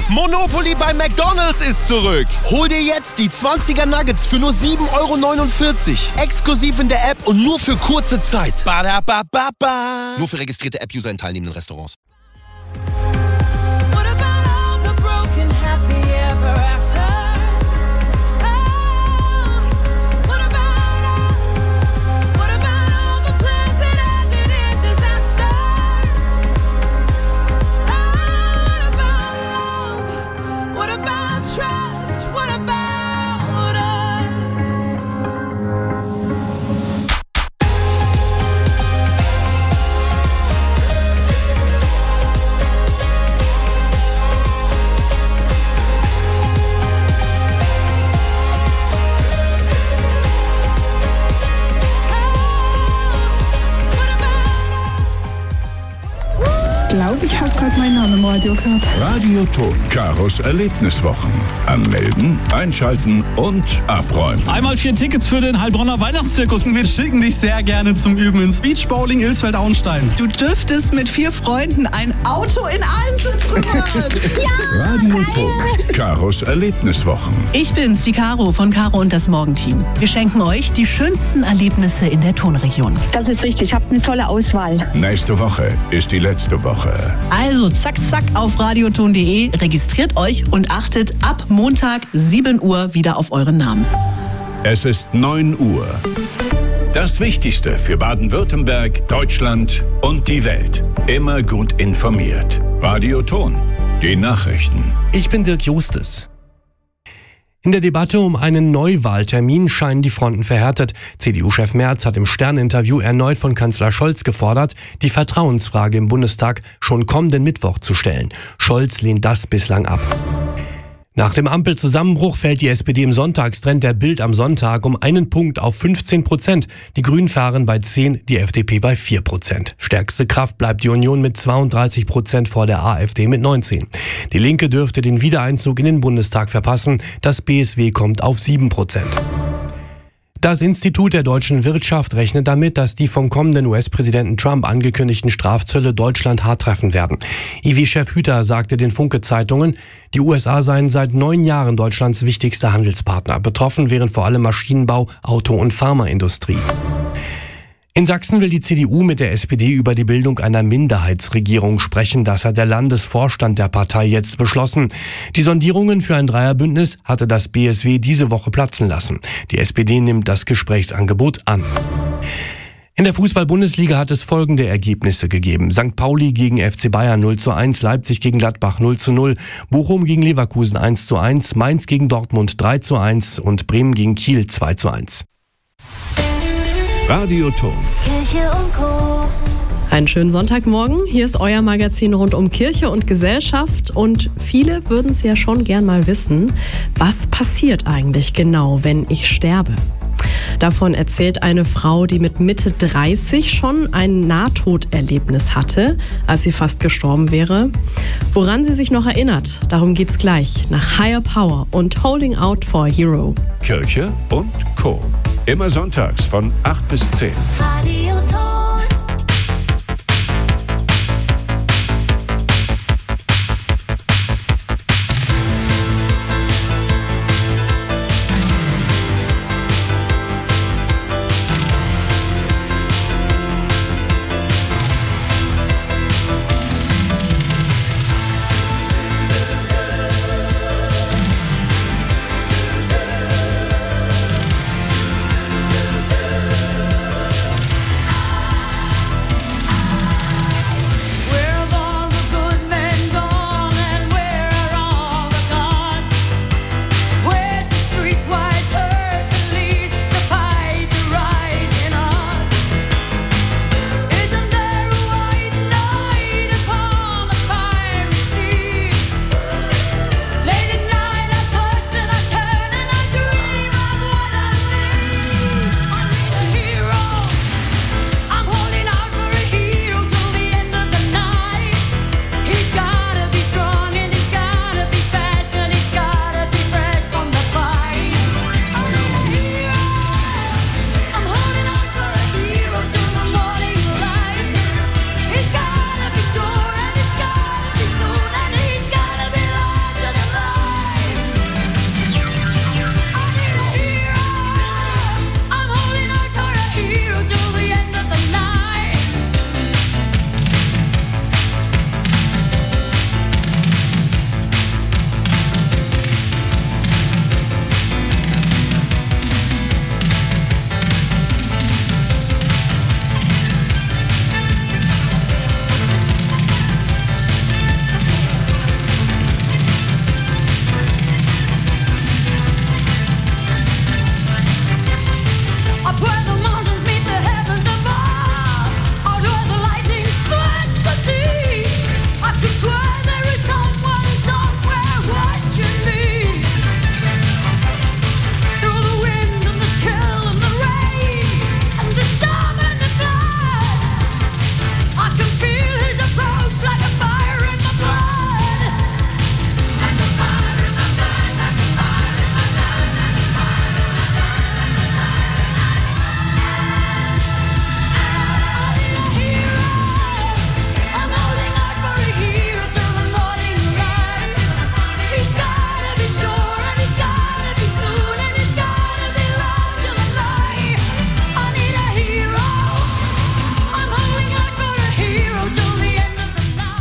Monopoly bei McDonald's ist zurück. Hol dir jetzt die 20er Nuggets für nur 7,49 €. Exklusiv in der App und nur für kurze Zeit. Badabababa. Nur für registrierte App-User in teilnehmenden Restaurants. Ich habe gerade meinen Namen im Radio gehört. Radio Ton. Karos Erlebniswochen. Anmelden, einschalten und abräumen. Einmal 4 Tickets für den Heilbronner Weihnachtszirkus. Wir schicken dich sehr gerne zum Üben ins Beach Bowling Ilsfeld-Auenstein. Du dürftest mit 4 Freunden ein Auto in Einzel trümmern. Ja, Radio Ton. Karos Erlebniswochen. Ich bin's, die Caro von Caro und das Morgenteam. Wir schenken euch die schönsten Erlebnisse in der Tonregion. Das ist richtig, ich habe eine tolle Auswahl. Nächste Woche ist die letzte Woche. Also zack, zack auf radioton.de, registriert euch und achtet ab Montag 7 Uhr wieder auf euren Namen. Es ist 9 Uhr. Das Wichtigste für Baden-Württemberg, Deutschland und die Welt. Immer gut informiert. Radio Ton, die Nachrichten. Ich bin Dirk Justes. In der Debatte um einen Neuwahltermin scheinen die Fronten verhärtet. CDU-Chef Merz hat im Stern-Interview erneut von Kanzler Scholz gefordert, die Vertrauensfrage im Bundestag schon kommenden Mittwoch zu stellen. Scholz lehnt das bislang ab. Nach dem Ampelzusammenbruch fällt die SPD im Sonntagstrend der Bild am Sonntag um einen Punkt auf 15%. Die Grünen fahren bei 10%, die FDP bei 4%. Stärkste Kraft bleibt die Union mit 32% vor der AfD mit 19%. Die Linke dürfte den Wiedereinzug in den Bundestag verpassen. Das BSW kommt auf 7%. Das Institut der deutschen Wirtschaft rechnet damit, dass die vom kommenden US-Präsidenten Trump angekündigten Strafzölle Deutschland hart treffen werden. IW-Chef Hüter sagte den Funke-Zeitungen, die USA seien seit 9 Jahren Deutschlands wichtigster Handelspartner. Betroffen wären vor allem Maschinenbau, Auto- und Pharmaindustrie. In Sachsen will die CDU mit der SPD über die Bildung einer Minderheitsregierung sprechen. Das hat der Landesvorstand der Partei jetzt beschlossen. Die Sondierungen für ein Dreierbündnis hatte das BSW diese Woche platzen lassen. Die SPD nimmt das Gesprächsangebot an. In der Fußball-Bundesliga hat es folgende Ergebnisse gegeben. St. Pauli gegen FC Bayern 0:1, Leipzig gegen Gladbach 0:0, Bochum gegen Leverkusen 1:1, Mainz gegen Dortmund 3:1 und Bremen gegen Kiel 2:1. Radio Ton. Kirche und Co. Einen schönen Sonntagmorgen. Hier ist euer Magazin rund um Kirche und Gesellschaft. Und viele würden es ja schon gern mal wissen, was passiert eigentlich genau, wenn ich sterbe? Davon erzählt eine Frau, die mit Mitte 30 schon ein Nahtoderlebnis hatte, als sie fast gestorben wäre. Woran sie sich noch erinnert, darum geht's gleich nach Higher Power und Holding Out for a Hero. Kirche und Co. Immer sonntags von 8 bis 10. Radio Ton.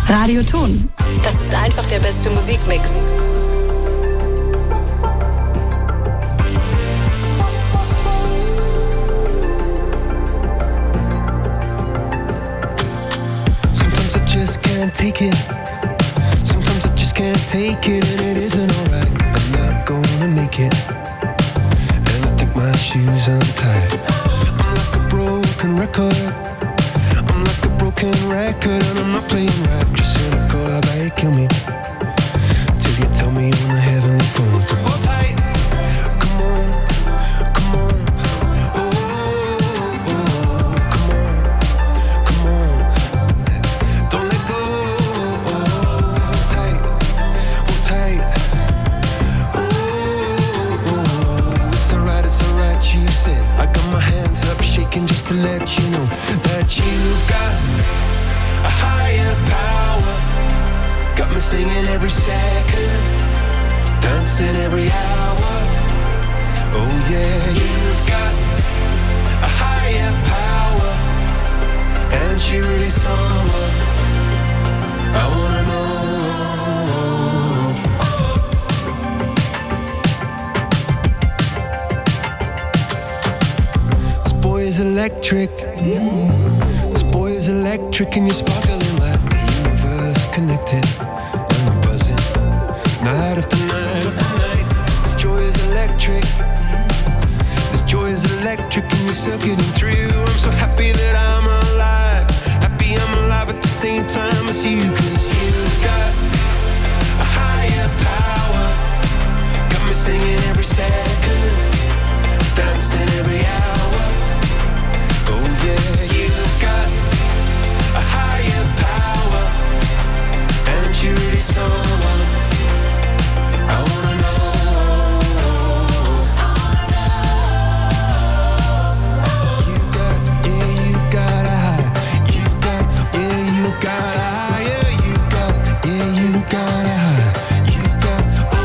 Radioton. Das ist einfach der beste Musikmix. Sometimes I just can't take it. Sometimes I just can't take it, and it isn't alright. I'm not gonna make it, and I think my shoes untied. I'm like a broken record. I'm like a broken record, and I'm not playing right. Just cynical, I bet kill me till you tell me on the heavenly phone to hold tight. Come on, come on. Oh, oh, come on, come on. Don't let go. Hold tight, hold tight. Oh, it's alright, you said. I got my hands up shaking just to let you know that you've got a higher power. Got me singing every second, dancing every hour. Oh yeah, you've got a higher power, and she really someone I wanna know. This boy is electric. This boy is electric, and you're sparkling like the universe connected. And I'm buzzing night after night after night. This joy is electric. This joy is electric, and you're circuiting through. I'm so happy that I'm alive. Happy I'm alive at the same time as you. 'Cause you've got a higher power. Got me singing every second, dancing every hour. Oh yeah, you've got a higher power, and you're really someone I wanna know. You got, yeah, you got a high. You got, yeah, you got a higher. You got, yeah, you got a high. You got,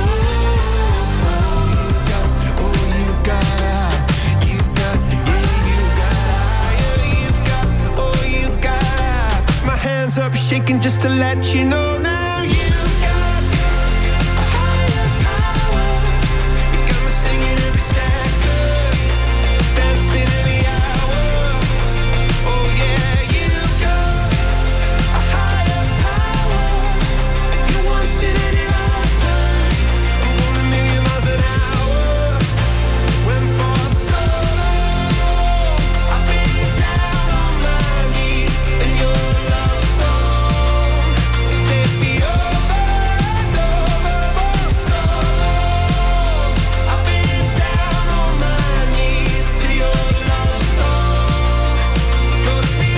you got, you got a high. You got, yeah, you got a higher. You've got, you got a high. My hands up shaking just to let you know now. You've got a higher power. You got me singing every second, dancing every hour. Oh yeah, you've got a higher power. You once in any lifetime. I'm going a million miles an hour. Went for so long, I've been down on my knees in your love song. Set me over and over for so long. I've been down on my knees to your love song. Floats me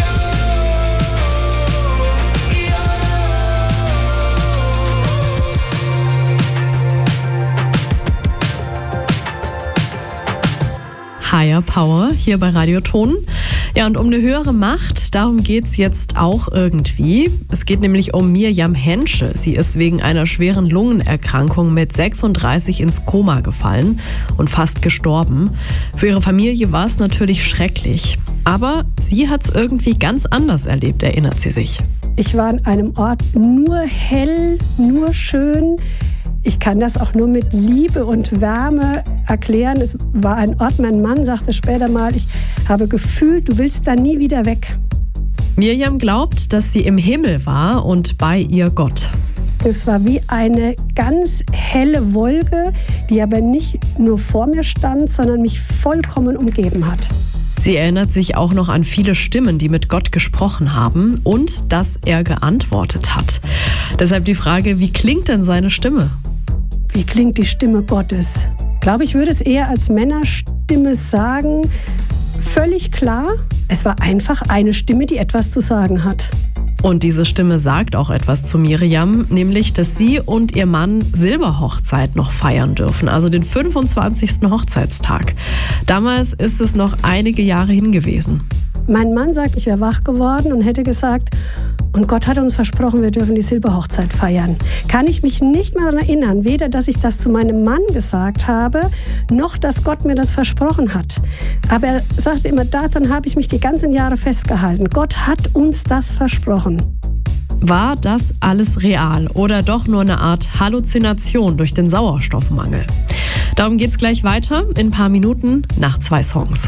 Higher Power hier bei Radioton. Ja, und um eine höhere Macht, darum geht's jetzt auch irgendwie. Es geht nämlich um Mirjam Henschel. Sie ist wegen einer schweren Lungenerkrankung mit 36 ins Koma gefallen und fast gestorben. Für ihre Familie war es natürlich schrecklich. Aber sie hat es irgendwie ganz anders erlebt, erinnert sie sich. Ich war an einem Ort nur hell, nur schön. Ich kann das auch nur mit Liebe und Wärme erklären. Es war ein Ort, mein Mann sagte später mal, ich habe gefühlt, du willst da nie wieder weg. Mirjam glaubt, dass sie im Himmel war und bei ihr Gott. Es war wie eine ganz helle Wolke, die aber nicht nur vor mir stand, sondern mich vollkommen umgeben hat. Sie erinnert sich auch noch an viele Stimmen, die mit Gott gesprochen haben und dass er geantwortet hat. Deshalb die Frage, wie klingt denn seine Stimme? Wie klingt die Stimme Gottes? Ich glaube, ich würde es eher als Männerstimme sagen. Völlig klar, es war einfach eine Stimme, die etwas zu sagen hat. Und diese Stimme sagt auch etwas zu Mirjam, nämlich, dass sie und ihr Mann Silberhochzeit noch feiern dürfen, also den 25. Hochzeitstag. Damals ist es noch einige Jahre hin gewesen. Mein Mann sagt, ich wäre wach geworden und hätte gesagt, und Gott hat uns versprochen, wir dürfen die Silberhochzeit feiern. Kann ich mich nicht mehr daran erinnern, weder, dass ich das zu meinem Mann gesagt habe, noch, dass Gott mir das versprochen hat. Aber er sagte immer, daran habe ich mich die ganzen Jahre festgehalten. Gott hat uns das versprochen. War das alles real oder doch nur eine Art Halluzination durch den Sauerstoffmangel? Darum geht's gleich weiter in ein paar Minuten nach 2 Songs.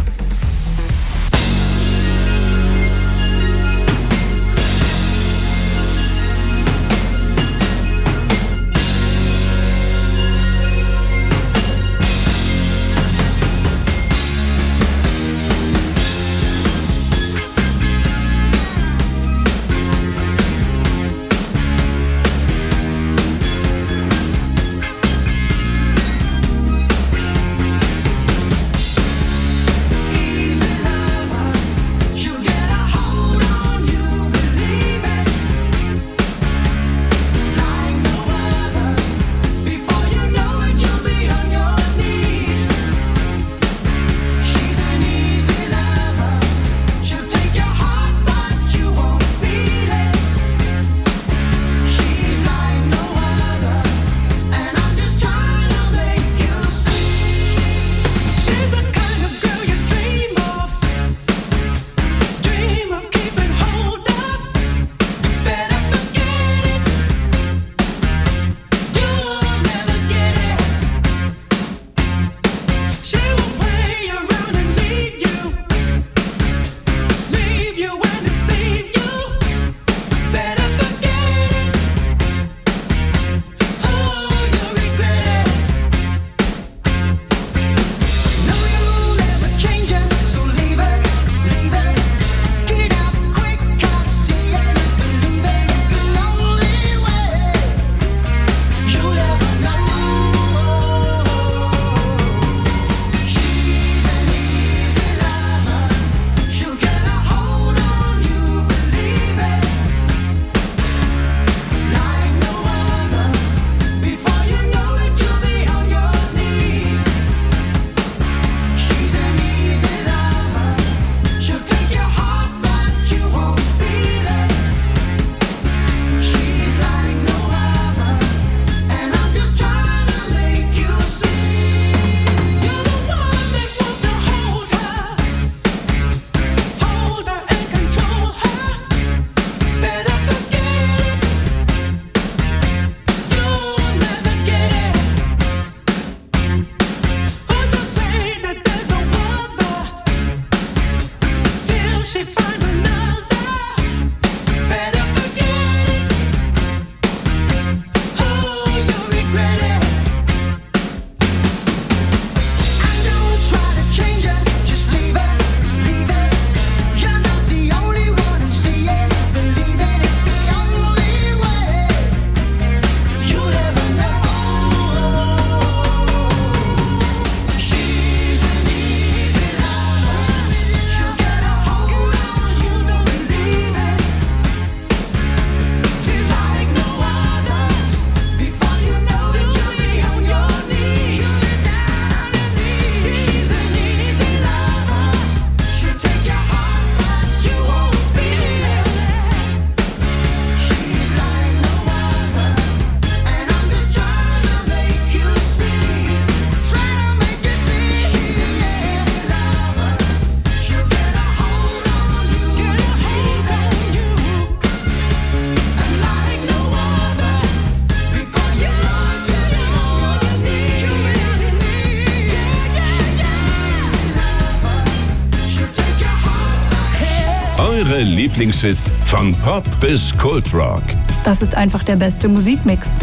Eure Lieblingshits von Pop bis Kultrock. Das ist einfach der beste Musikmix.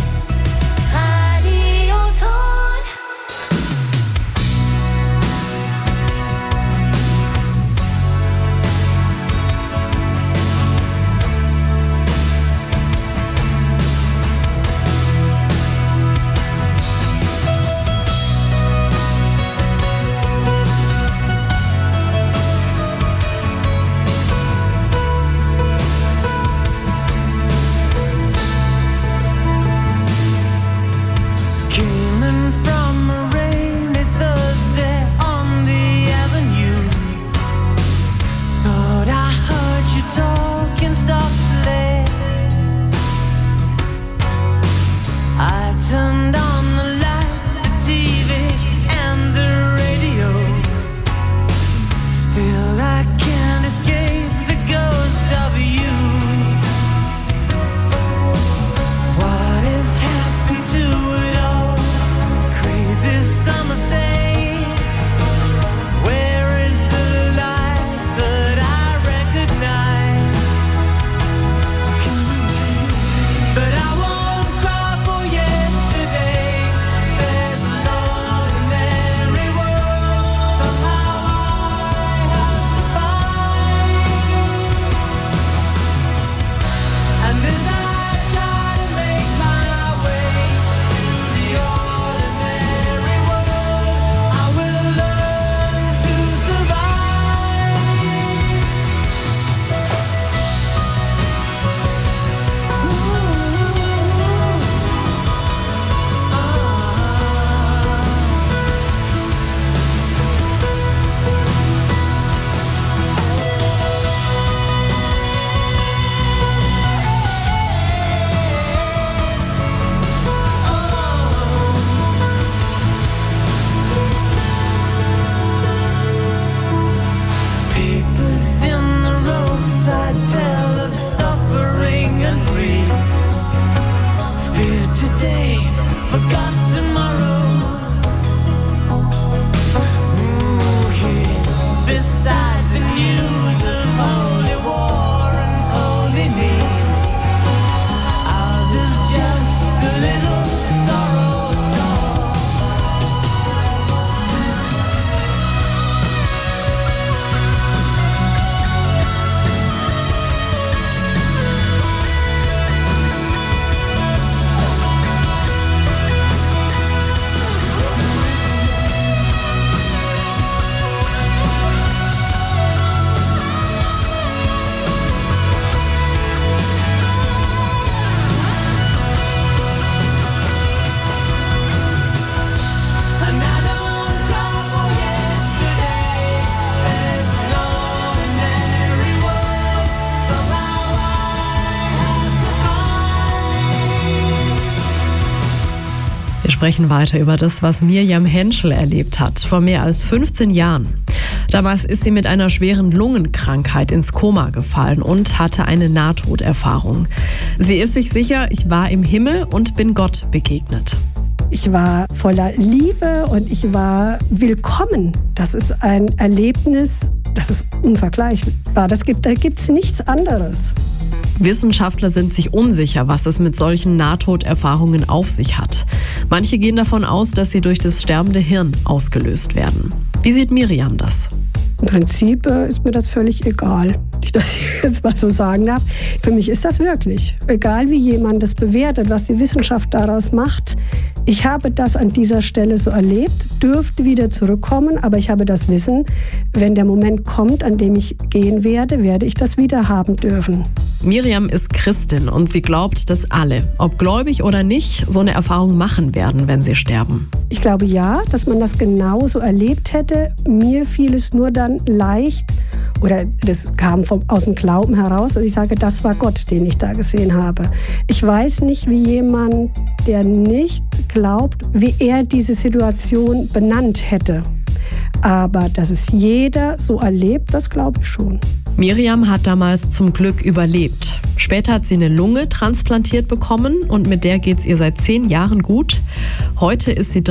sprechen weiter über das, was Miriam Henschel erlebt hat, vor mehr als 15 Jahren. Damals ist sie mit einer schweren Lungenkrankheit ins Koma gefallen und hatte eine Nahtoderfahrung. Sie ist sich sicher, ich war im Himmel und bin Gott begegnet. Ich war voller Liebe und ich war willkommen. Das ist ein Erlebnis, das ist unvergleichbar. Da gibt's nichts anderes. Wissenschaftler sind sich unsicher, was es mit solchen Nahtoderfahrungen auf sich hat. Manche gehen davon aus, dass sie durch das sterbende Hirn ausgelöst werden. Wie sieht Miriam das? Im Prinzip ist mir das völlig egal, dass ich jetzt mal so sagen darf. Für mich ist das wirklich egal, wie jemand das bewertet, was die Wissenschaft daraus macht. Ich habe das an dieser Stelle so erlebt, dürfte wieder zurückkommen, aber ich habe das Wissen, wenn der Moment kommt, an dem ich gehen werde, werde ich das wieder haben dürfen. Miriam ist Christin und sie glaubt, dass alle, ob gläubig oder nicht, so eine Erfahrung machen werden, wenn sie sterben. Ich glaube ja, dass man das genauso erlebt hätte. Mir fiel es nur dann leicht, oder das kam aus dem Glauben heraus, und ich sage, das war Gott, den ich da gesehen habe. Ich weiß nicht, wie jemand, der nicht glaubt, wie er diese Situation benannt hätte. Aber dass es jeder so erlebt, das glaube ich schon. Miriam hat damals zum Glück überlebt. Später hat sie eine Lunge transplantiert bekommen und mit der geht es ihr seit 10 Jahren gut. Heute ist sie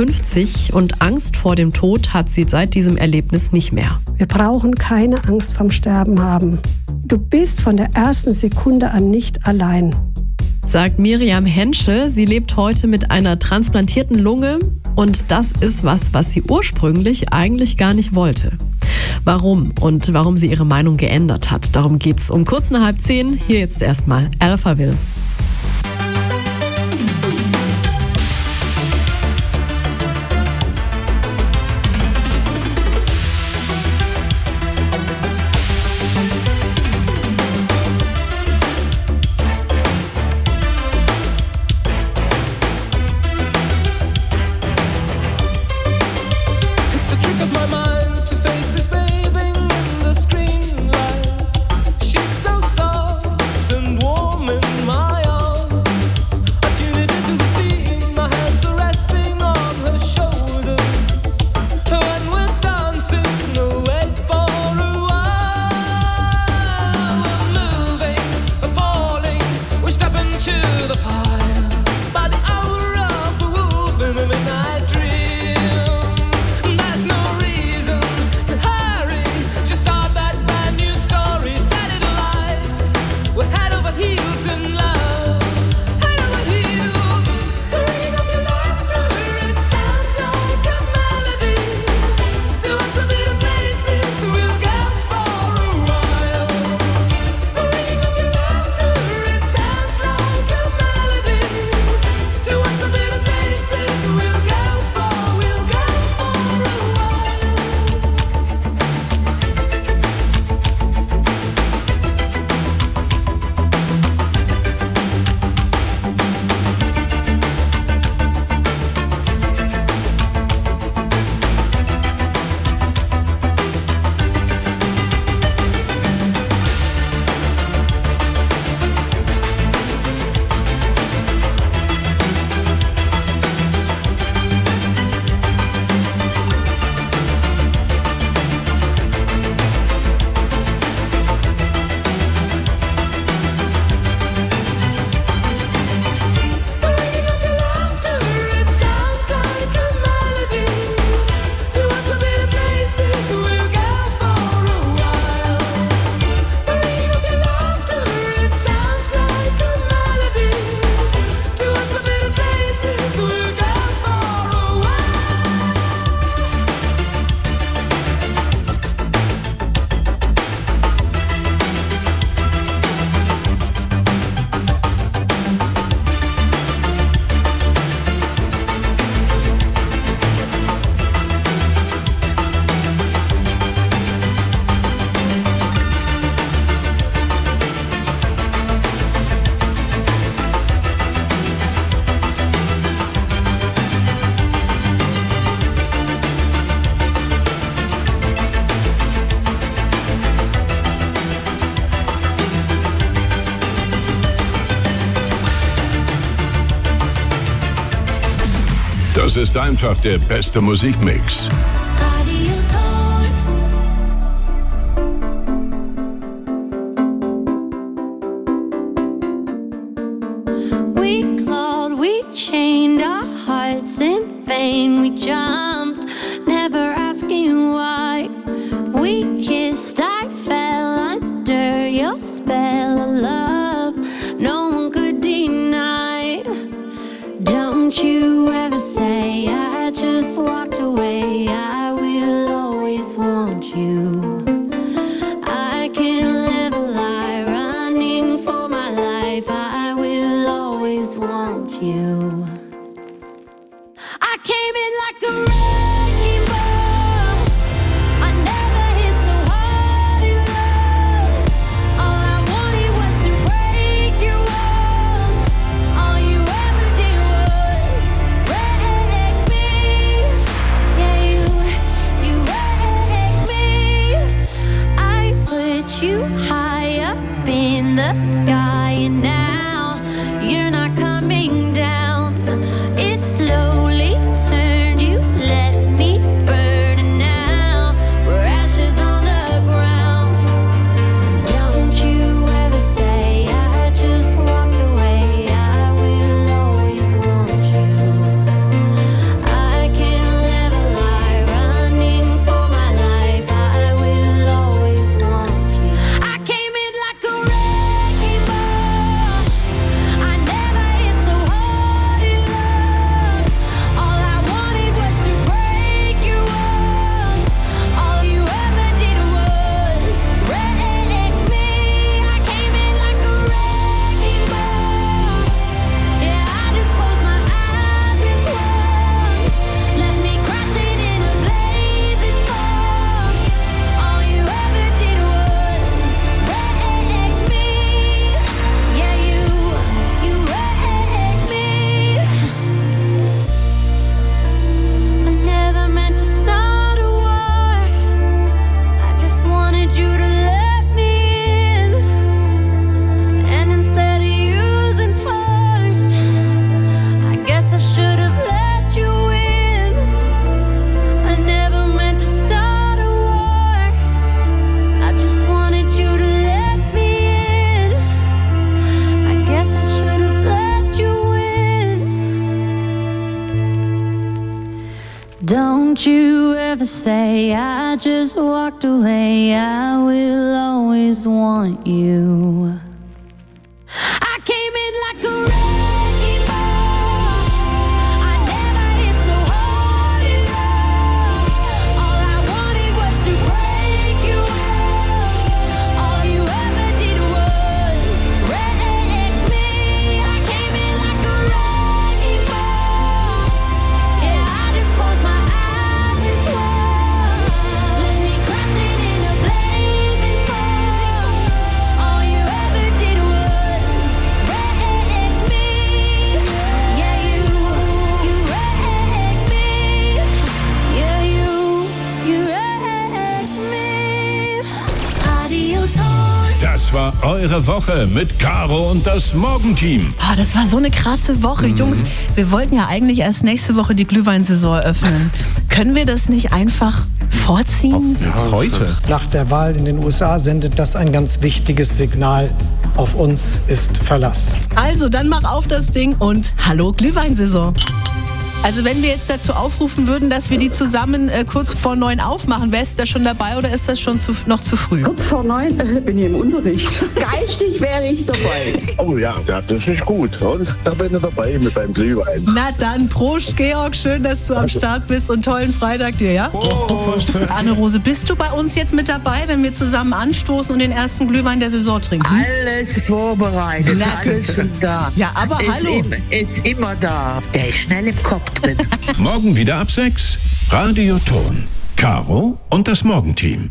53 und Angst vor dem Tod hat sie seit diesem Erlebnis nicht mehr. Wir brauchen keine Angst vorm Sterben haben. Du bist von der ersten Sekunde an nicht allein. Sagt Miriam Henschel. Sie lebt heute mit einer transplantierten Lunge und das ist was sie ursprünglich eigentlich gar nicht wollte. Warum und warum sie ihre Meinung geändert hat, darum geht's um kurz nach 9:30. Hier jetzt erstmal Alphaville. My Das ist einfach der beste Musikmix. Radio Ton. We clawed, we chained our hearts in vain. We jumped, never asking why. We kissed, I fell under your spell of love. No one could deny. Don't you ever say I just walked away. I will always want you. I can't live a lie running for my life. I will always want you. I came in like a wrecking ball. I never hit so hard in love. All I wanted was to break your walls. All you ever did was wreck me. Yeah, you wrecked me. I put you high up in the sky, and now you're not coming down. It slowly turned, you let me burn, and now we're ashes on the ground. Don't you ever say I just walked away. I will always want you. I can't live a lie running for my life. I will always want you. I came in like a wrecking ball. I never hit so hard in love. All I wanted was to break your walls. All you ever did was wreck me. I came in like a wrecking ball. Yeah, I just closed my eyes and swung. Left me crashing in a blazing fall. All you ever did was wreck me. Yeah, you wrecked me. I never meant to start a war. I just wanted you to let me in. And instead of using force, I guess I should have let you in. I never meant to start a war. I just wanted you to let me in. I guess I should have let you in. Don't you ever say I just walked away. I will always want you. I came in like a wrecking ball. I never hit so hard in love. All I wanted was to break your walls. All you ever did was wreck me. I came in like a wrecking ball. Yeah, I just closed my eyes and swung. Let me crashing in a blazing fall. All you ever did was wreck me. Yeah, you wrecked me. Yeah, you wrecked me. Radio Ton. Das war eure Woche mit Caro und das Morgenteam. Oh, das war so eine krasse Woche. Jungs, wir wollten ja eigentlich erst nächste Woche die Glühweinsaison eröffnen. Können wir das nicht einfach vorziehen? Heute. Nach der Wahl in den USA sendet das ein ganz wichtiges Signal. Auf uns ist Verlass. Also, dann mach auf das Ding und hallo Glühweinsaison. Also wenn wir jetzt dazu aufrufen würden, dass wir die zusammen kurz vor 9 aufmachen, wärst du da schon dabei oder ist das schon noch zu früh? Kurz vor 9 bin ich im Unterricht. Geistig wäre ich dabei. Oh ja, das ist gut. Und da bin ich dabei mit beim Glühwein. Na dann, Prost Georg, schön, dass du am Start bist und tollen Freitag dir, ja? Prost. Anne-Rose, bist du bei uns jetzt mit dabei, wenn wir zusammen anstoßen und den ersten Glühwein der Saison trinken? Alles vorbereitet, alles schon da. Ja, aber hallo. Ist immer da. Der ist schnell im Kopf drin. Morgen wieder ab 6. Radio Ton. Caro und das Morgenteam.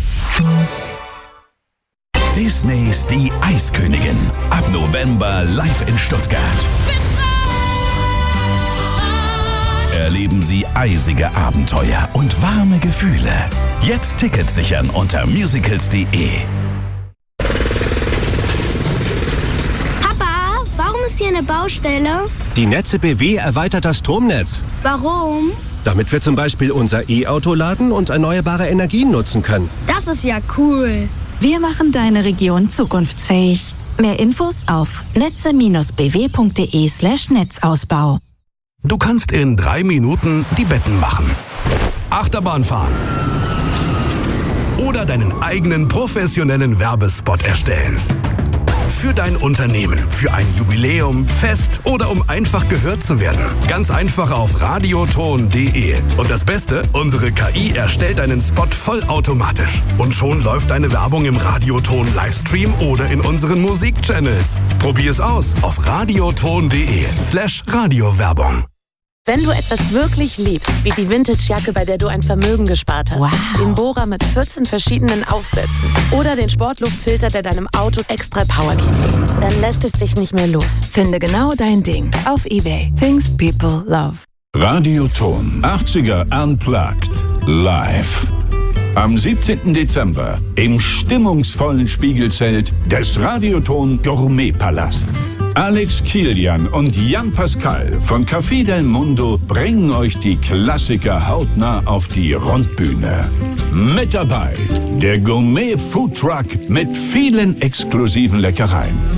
Disneys Die Eiskönigin. Ab November live in Stuttgart. Erleben Sie eisige Abenteuer und warme Gefühle. Jetzt Tickets sichern unter musicals.de. Papa, warum ist hier eine Baustelle? Die Netze BW erweitert das Stromnetz. Warum? Damit wir zum Beispiel unser E-Auto laden und erneuerbare Energien nutzen können. Das ist ja cool. Wir machen deine Region zukunftsfähig. Mehr Infos auf netze-bw.de/Netzausbau. Du kannst in 3 Minuten die Betten machen, Achterbahn fahren oder deinen eigenen professionellen Werbespot erstellen. Für dein Unternehmen, für ein Jubiläum, Fest oder um einfach gehört zu werden. Ganz einfach auf radioton.de. Und das Beste, unsere KI erstellt deinen Spot vollautomatisch. Und schon läuft deine Werbung im Radioton Livestream oder in unseren Musikchannels. Probier es aus auf radioton.de/Radiowerbung. Wenn du etwas wirklich liebst, wie die Vintage-Jacke, bei der du ein Vermögen gespart hast, den Bohrer mit 14 verschiedenen Aufsätzen oder den Sportluftfilter, der deinem Auto extra Power gibt, dann lässt es dich nicht mehr los. Finde genau dein Ding auf eBay. Things people love. Radioton 80er Unplugged live. Am 17. Dezember im stimmungsvollen Spiegelzelt des Radioton Gourmet-Palasts. Alex Kilian und Jan Pascal von Café del Mundo bringen euch die Klassiker hautnah auf die Rundbühne. Mit dabei der Gourmet-Foodtruck mit vielen exklusiven Leckereien.